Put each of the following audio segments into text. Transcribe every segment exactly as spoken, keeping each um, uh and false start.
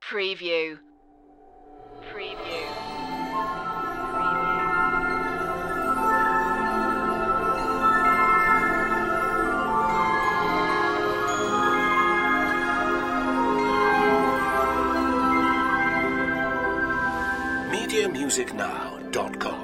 Preview. Preview. media music now dot com.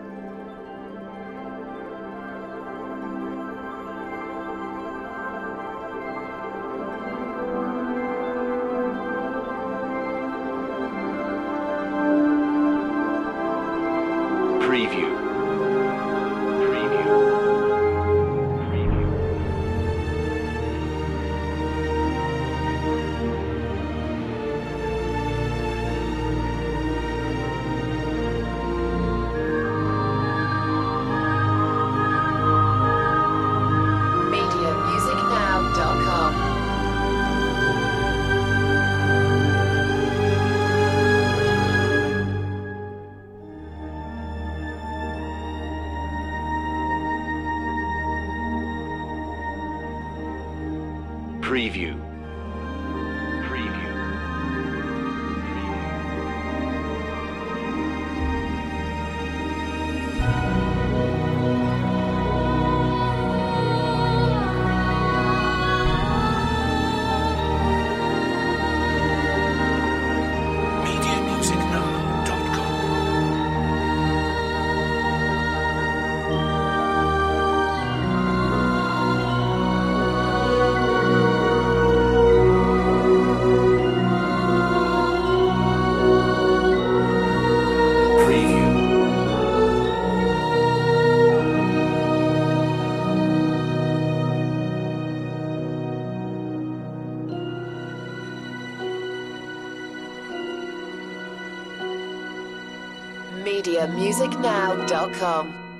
Preview. Preview. Preview. media music now dot com. Preview. Preview. media music now dot com. Preview. media music now dot com.